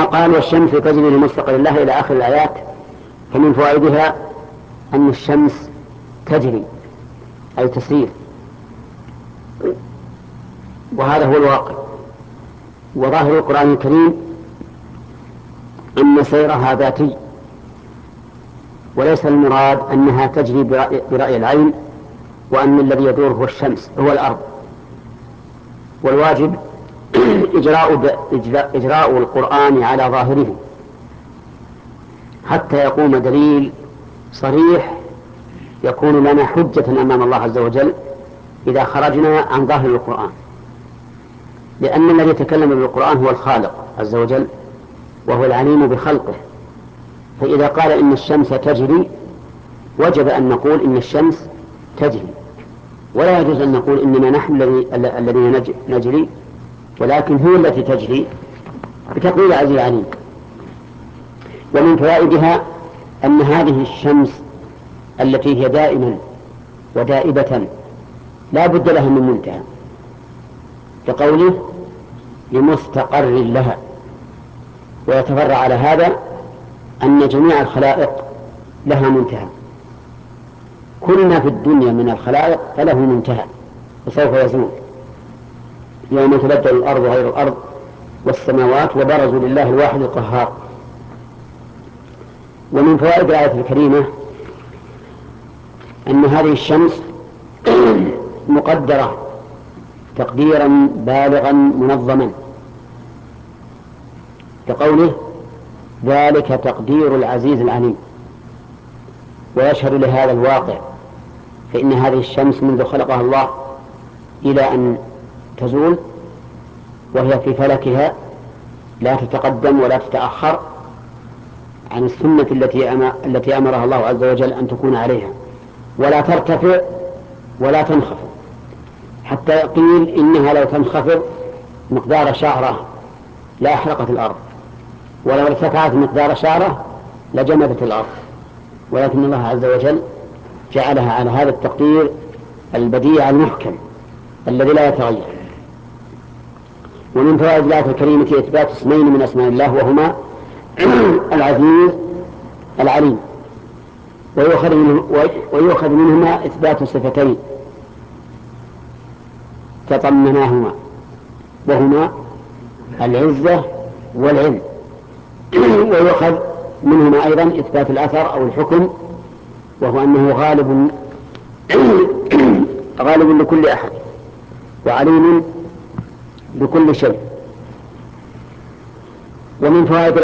قال والشمس تجري لمستقر لها إلى آخر الآيات، فمن فوائدها أن الشمس تجري أي تسير، وهذا هو الواقع. وظاهر القرآن الكريم أن سيرها ذاتي، وليس المراد أنها تجري برأي العين، وأن الذي يدور هو الشمس هو الأرض. والواجب إجراء القرآن على ظاهره حتى يقوم دليل صريح يكون لنا حجة أمام الله عز وجل إذا خرجنا عن ظاهر القرآن، لأن الذي يتكلم بالقرآن هو الخالق عز وجل وهو العليم بخلقه. فإذا قال إن الشمس تجري وجب أن نقول إن الشمس تجري، ولا يجوز أن نقول إننا نحن الذين نجري، ولكن هي التي تجري بتقدير العزيز العليم. ومن فوائدها أن هذه الشمس التي هي دائما ودائبة لا بد لها من منتهى، كقوله لمستقر لها. ويتفرع على هذا أن جميع الخلائق لها منتهى، كل ما في الدنيا من الخلائق فله منتهى وسوف يزول يوم تبدل الأرض غير الأرض والسماوات وبرزوا لله الواحد القهار. ومن فوائد الآية الكريمة أن هذه الشمس مقدرة تقديرا بالغا منظما، كقوله ذلك تقدير العزيز العليم. ويشهد لهذا الواقع، فإن هذه الشمس منذ خلقها الله إلى أن تزول وهي في فلكها لا تتقدم ولا تتأخر عن السنة التي أمرها الله عز وجل أن تكون عليها، ولا ترتفع ولا تنخفض، حتى قيل إنها لو تنخفض مقدار شعرة لا أحرقت الأرض، ولو ارتفعت مقدار شعرة لجمدت الأرض، ولكن الله عز وجل جعلها على هذا التقدير البديع المحكم الذي لا يتغير. ومن فوائد الآية الكريمة إثبات اسمين من أسماء الله وهما العزيز العليم، ويؤخذ منهما إثبات صفتين تضمناهما وهما العزة والعلم، ويؤخذ منهما أيضا إثبات الأثر أو الحكم، وهو أنه غالب لكل أحد وعليم بكل شيء. ومن فوائد